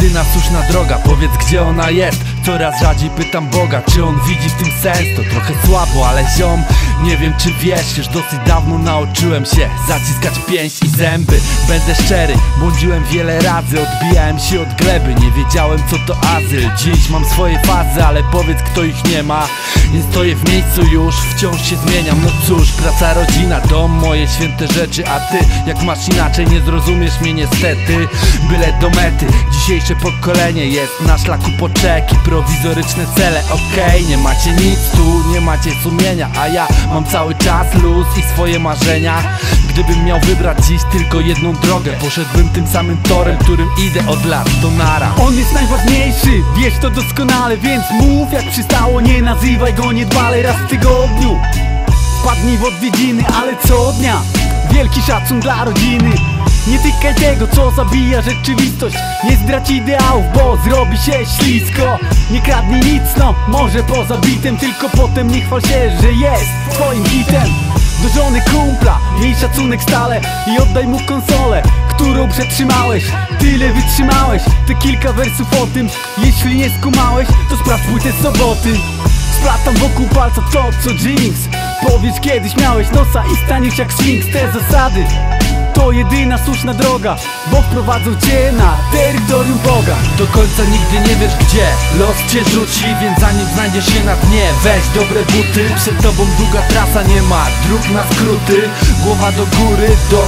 jedyna słuszna droga, powiedz gdzie ona jest. Coraz rzadziej pytam Boga, czy on widzi w tym sens. To trochę słabo, ale ziom, nie wiem czy wiesz, już dosyć dawno nauczyłem się zaciskać pięść i zęby. Będę szczery, błądziłem wiele razy, odbijałem się od gleby, nie wiedziałem co to azyl. Dziś mam swoje fazy, ale powiedz kto ich nie ma. Nie stoję w miejscu już, wciąż się zmieniam. No cóż, praca, rodzina, dom, moje święte rzeczy. A ty, jak masz inaczej, nie zrozumiesz mnie niestety. Byle do mety, dzisiejsze pokolenie jest na szlaku poczeki, prowizoryczne cele, okej, nie macie nic tu, nie macie sumienia, a ja mam cały czas luz i swoje marzenia. Gdybym miał wybrać dziś tylko jedną drogę, poszedłbym tym samym torem, którym idę od lat, to nara. On jest najważniejszy, wiesz to doskonale, więc mów jak przystało, nie nazywaj go niedbale. Raz w tygodniu wpadnij w odwiedziny, ale co dnia wielki szacun dla rodziny. Nie tykaj tego, co zabija rzeczywistość, nie zdradź ideałów, bo zrobi się ślisko. Nie kradnij nic, no, może poza bitem, tylko potem nie chwal się, że jest twoim hitem. Do żony kumpla miej szacunek stale i oddaj mu konsolę, którą przetrzymałeś. Tyle wytrzymałeś, te kilka wersów o tym. Jeśli nie skumałeś, to sprawdź płytę Soboty. Splatam wokół palca to co Jinx. Powiedz kiedyś miałeś nosa i staniesz jak Sfinks. Te zasady to jedyna słuszna droga, bo wprowadzą cię na terytorium Boga. Do końca nigdy nie wiesz gdzie los cię rzuci, więc zanim znajdziesz się na dnie, weź dobre buty. Przed tobą długa trasa, nie ma dróg na skróty. Głowa do góry,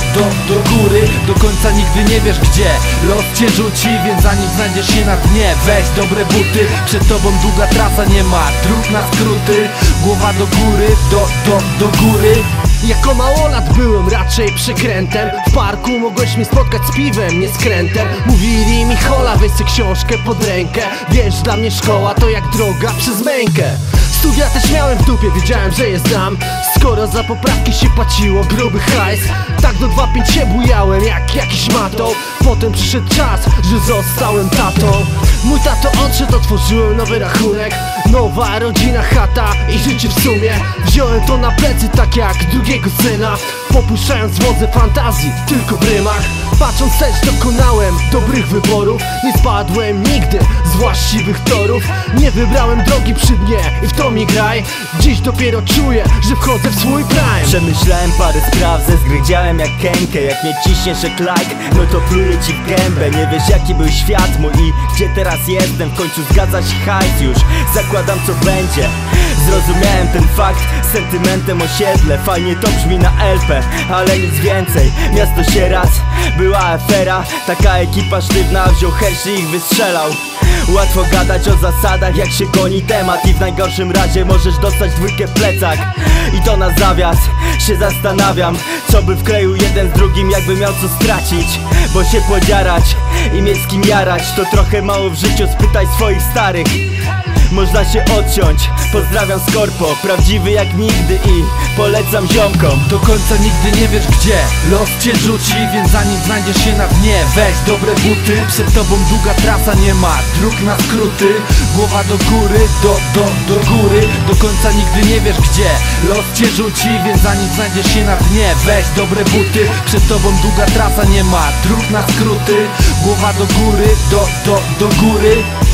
do góry. Do końca nigdy nie wiesz gdzie los cię rzuci, więc zanim znajdziesz się na dnie, weź dobre buty. Przed tobą długa trasa, nie ma dróg na skróty. Głowa do góry, do góry. Jako małolat byłem raczej przekrętem. W parku mogłeś mnie spotkać z piwem, nie skrętem. Mówili mi hola, weź sobie książkę pod rękę. Wiesz, dla mnie szkoła to jak droga przez mękę. Studia też miałem w dupie, wiedziałem, że je znam. Skoro za poprawki się płaciło gruby hajs, tak do 2,5 się bujałem jak jakiś matą. Potem przyszedł czas, że zostałem tatą. Mój tato odszedł, otworzyłem nowy rachunek. Nowa rodzina, chata i życie w sumie. Wziąłem to na plecy tak jak drugiego syna, popuszczając wodze fantazji tylko w rymach. Patrząc też dokonałem dobrych wyborów. Nie spadłem nigdy z właściwych torów. Nie wybrałem drogi przy dnie i w to mi graj. Dziś dopiero czuję, że wchodzę w swój prime. Przemyślałem parę spraw, zezgrydziałem jak kękę. Jak nie ciśniesz jak like, no to pluję ci w gębę. Nie wiesz jaki był świat mój i gdzie teraz jestem. W końcu zgadza się hajs już, zakładam co będzie. Zrozumiałem ten fakt, sentymentem osiedle. Fajnie to brzmi na LP, ale nic więcej. Miasto się raz, była afera. Taka ekipa sztywna, wziął herszy i ich wystrzelał. Łatwo gadać o zasadach jak się goni temat. I w najgorszym razie możesz dostać dwójkę w plecak. I to na zawias, się zastanawiam, co by wkleił jeden z drugim jakby miał co stracić. Bo się podziarać i mieć z kim jarać to trochę mało w życiu, spytaj swoich starych. Można się odciąć, pozdrawiam Skorpo, prawdziwy jak nigdy i polecam ziomkom. Do końca nigdy nie wiesz gdzie los cię rzuci, więc zanim znajdziesz się na dnie, weź dobre buty. Przed tobą długa trasa, nie ma dróg na skróty. Głowa do góry, do góry. Do końca nigdy nie wiesz gdzie los cię rzuci, więc zanim znajdziesz się na dnie, weź dobre buty. Przed tobą długa trasa, nie ma dróg na skróty. Głowa do góry, do góry.